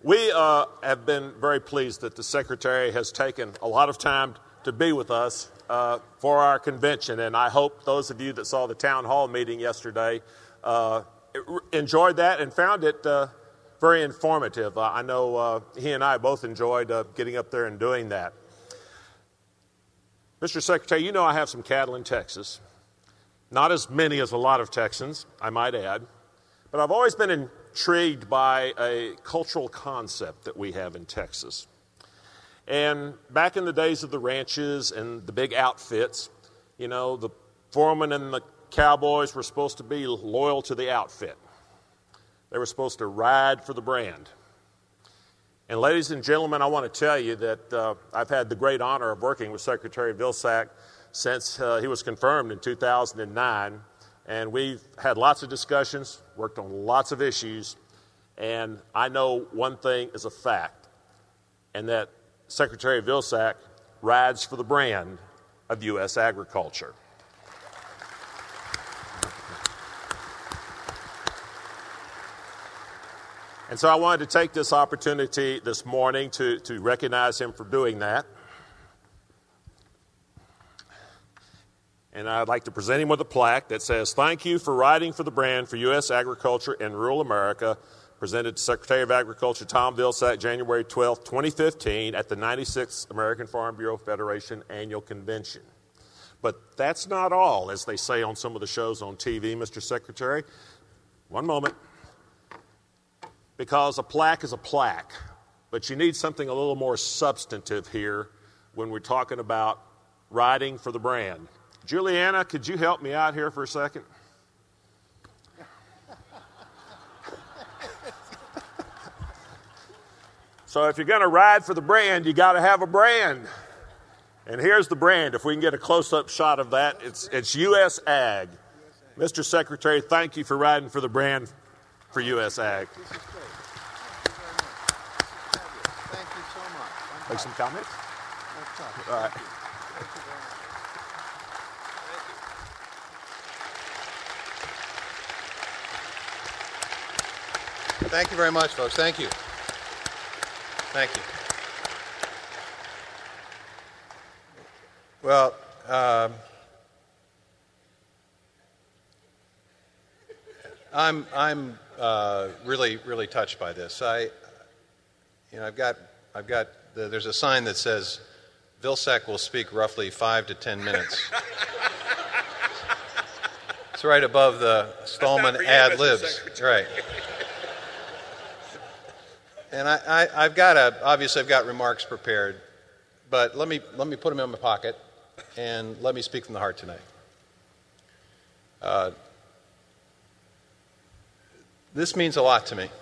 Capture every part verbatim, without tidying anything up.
We uh, have been very pleased that the Secretary has taken a lot of time to be with us uh, for our convention, and I hope those of you that saw the town hall meeting yesterday uh, enjoyed that and found it uh, very informative. Uh, I know uh, he and I both enjoyed uh, getting up there and doing that. Mister Secretary, you know I have some cattle in Texas. Not as many as a lot of Texans, I might add, but I've always been intrigued by a cultural concept that we have in Texas. And back in the days of the ranches and the big outfits, you know, the foremen and the cowboys were supposed to be loyal to the outfit. They were supposed to ride for the brand. And ladies and gentlemen, I want to tell you that uh, I've had the great honor of working with Secretary Vilsack since uh, he was confirmed in two thousand nine. And we've had lots of discussions, worked on lots of issues, and I know one thing is a fact, and that Secretary Vilsack rides for the brand of U S agriculture. And so I wanted to take this opportunity this morning to, to recognize him for doing that. And I'd like to present him with a plaque that says, "Thank you for riding for the brand for U S agriculture in rural America," presented to Secretary of Agriculture Tom Vilsack, January twelfth, twenty fifteen, at the ninety-sixth American Farm Bureau Federation Annual Convention. But that's not all, as they say on some of the shows on T V, Mister Secretary. One moment. Because a plaque is a plaque, but you need something a little more substantive here when we're talking about riding for the brand. Juliana, could you help me out here for a second? So if you're going to ride for the brand, you got to have a brand. And here's the brand. If we can get a close-up shot of that, it's, it's U S Ag. Mister Secretary, thank you for riding for the brand for U S Ag. This is great. Thank you so much. Make some comments? All right. Thank you very much, folks. Thank you. Thank you. Well, um, I'm I'm uh, really really touched by this. I, you know, I've got I've got the, there's a sign that says Vilsack will speak roughly five to ten minutes. It's right above the Stallman ad libs, right? And I, I, I've got a, obviously I've got remarks prepared, but let me, let me put them in my pocket and let me speak from the heart tonight. Uh, this means a lot to me.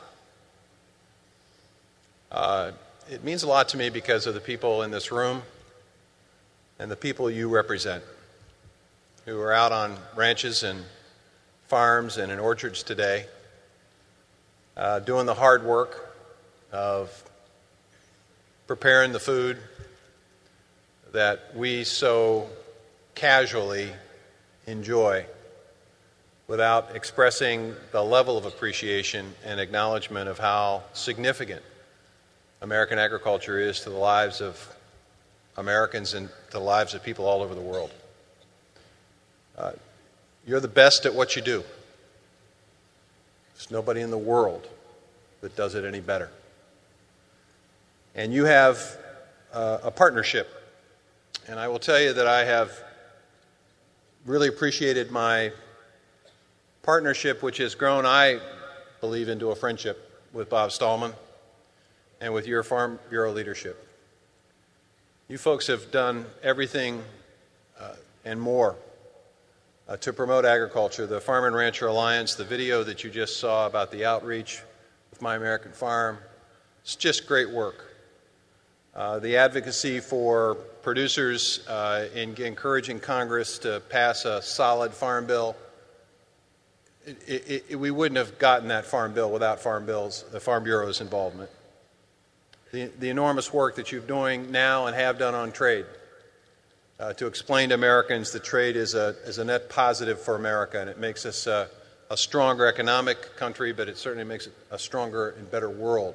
Uh, it means a lot to me because of the people in this room and the people you represent who are out on ranches and farms and in orchards today, uh, doing the hard work of preparing the food that we so casually enjoy without expressing the level of appreciation and acknowledgement of how significant American agriculture is to the lives of Americans and to the lives of people all over the world. Uh, you're the best at what you do. There's nobody in the world that does it any better. And you have uh, a partnership. And I will tell you that I have really appreciated my partnership, which has grown, I believe, into a friendship with Bob Stallman and with your Farm Bureau leadership. You folks have done everything uh, and more uh, to promote agriculture. The Farm and Rancher Alliance, the video that you just saw about the outreach with My American Farm, it's just great work. Uh, the advocacy for producers uh, in encouraging Congress to pass a solid farm bill. It, it, it, we wouldn't have gotten that farm bill without Farm Bill's, the Farm Bureau's involvement. The, the enormous work that you're doing now and have done on trade uh, to explain to Americans that trade is a, is a net positive for America, and it makes us uh, a stronger economic country, but it certainly makes it a stronger and better world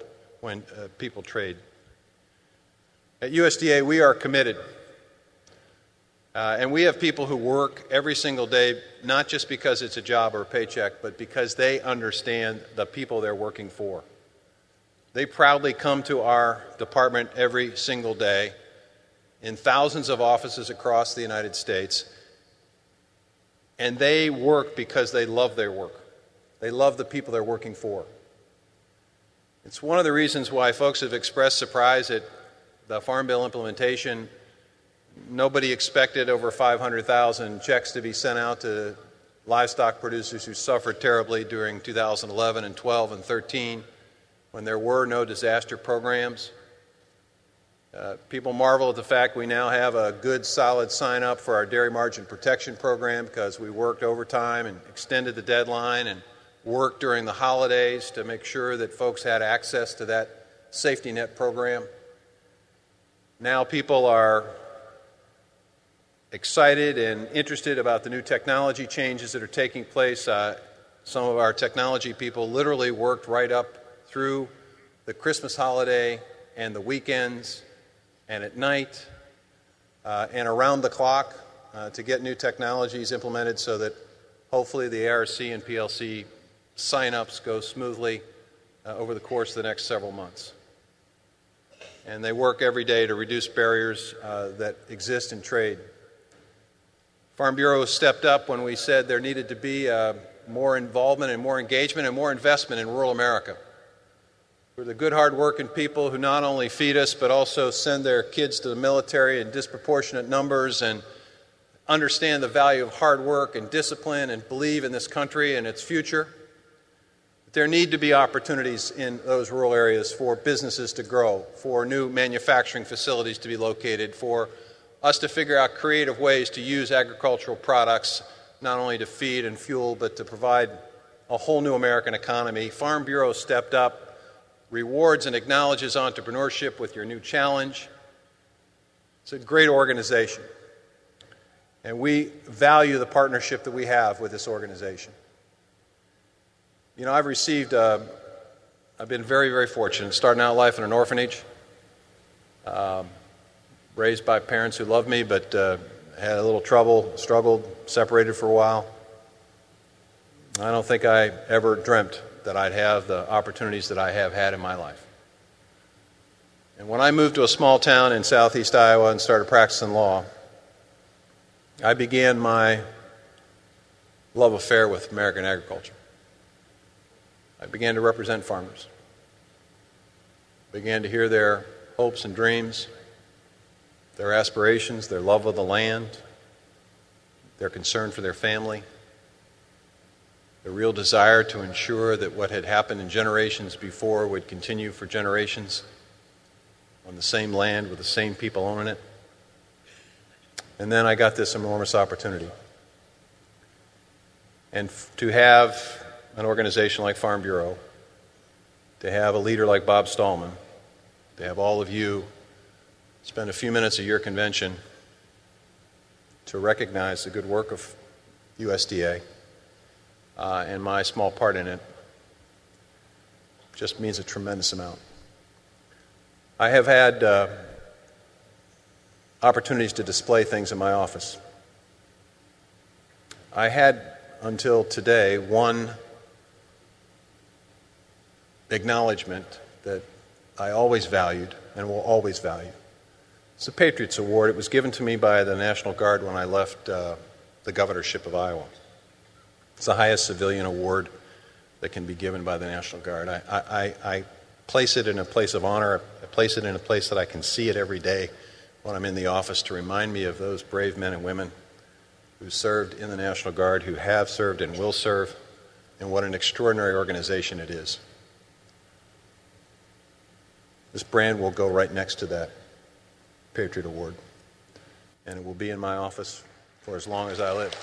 when uh, people trade. At U S D A, we are committed. Uh, and we have people who work every single day, not just because it's a job or a paycheck, but because they understand the people they're working for. They proudly come to our department every single day in thousands of offices across the United States, and they work because they love their work. They love the people they're working for. It's one of the reasons why folks have expressed surprise at the Farm Bill implementation. Nobody expected over five hundred thousand checks to be sent out to livestock producers who suffered terribly during two thousand eleven and twelve and thirteen when there were no disaster programs. Uh, people marvel at the fact we now have a good, solid sign-up for our dairy margin protection program because we worked overtime and extended the deadline and worked during the holidays to make sure that folks had access to that safety net program. Now people are excited and interested about the new technology changes that are taking place. Uh, some of our technology people literally worked right up through the Christmas holiday and the weekends and at night uh, and around the clock uh, to get new technologies implemented so that hopefully the A R C and P L C sign-ups go smoothly uh, over the course of the next several months. And they work every day to reduce barriers uh, that exist in trade. Farm Bureau stepped up when we said there needed to be uh, more involvement and more engagement and more investment in rural America. We're the good, hard-working people who not only feed us but also send their kids to the military in disproportionate numbers and understand the value of hard work and discipline and believe in this country and its future. There need to be opportunities in those rural areas for businesses to grow, for new manufacturing facilities to be located, for us to figure out creative ways to use agricultural products not only to feed and fuel but to provide a whole new American economy. Farm Bureau stepped up, rewards and acknowledges entrepreneurship with your new challenge. It's a great organization, and we value the partnership that we have with this organization. You know, I've received, uh, I've been very, very fortunate, starting out life in an orphanage, um, raised by parents who loved me but uh, had a little trouble, struggled, separated for a while. I don't think I ever dreamt that I'd have the opportunities that I have had in my life. And when I moved to a small town in southeast Iowa and started practicing law, I began my love affair with American agriculture. I began to represent farmers. I began to hear their hopes and dreams, their aspirations, their love of the land, their concern for their family, the real desire to ensure that what had happened in generations before would continue for generations on the same land with the same people owning it. And then I got this enormous opportunity. And f- to have an organization like Farm Bureau, to have a leader like Bob Stallman, to have all of you spend a few minutes at your convention to recognize the good work of U S D A uh, and my small part in it just means a tremendous amount. I have had uh, opportunities to display things in my office. I had, until today, one acknowledgement that I always valued and will always value. It's the Patriots Award. It was given to me by the National Guard when I left uh, the governorship of Iowa. It's the highest civilian award that can be given by the National Guard. I, I, I place it in a place of honor. I place it in a place that I can see it every day when I'm in the office to remind me of those brave men and women who served in the National Guard, who have served and will serve, and what an extraordinary organization it is. This brand will go right next to that Patriot Award, and it will be in my office for as long as I live.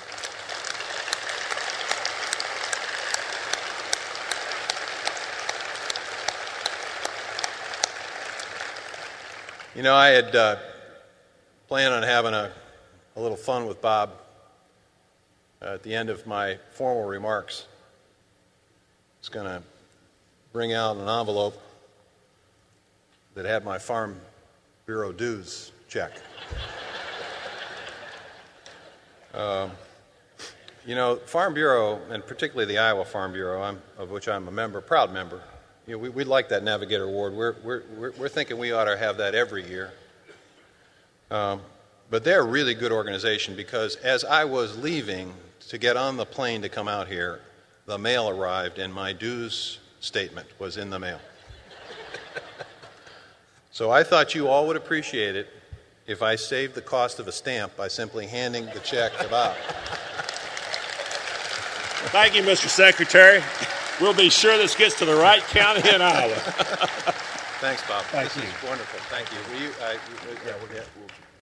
You know, I had uh, planned on having a, a little fun with Bob uh, at the end of my formal remarks. I was going to bring out an envelope that had my Farm Bureau dues check. um, you know, Farm Bureau, and particularly the Iowa Farm Bureau, I'm, of which I'm a member, proud member, you know, we, we like that Navigator Award. We're, we're, we're, we're thinking we ought to have that every year. Um, but they're a really good organization because as I was leaving to get on the plane to come out here, the mail arrived and my dues statement was in the mail. So I thought you all would appreciate it if I saved the cost of a stamp by simply handing the check to Bob. Thank you, Mister Secretary. We'll be sure this gets to the right county in Iowa. Thanks, Bob. Thank this you. is wonderful. Thank you. Will you, I, yeah, we'll get, we'll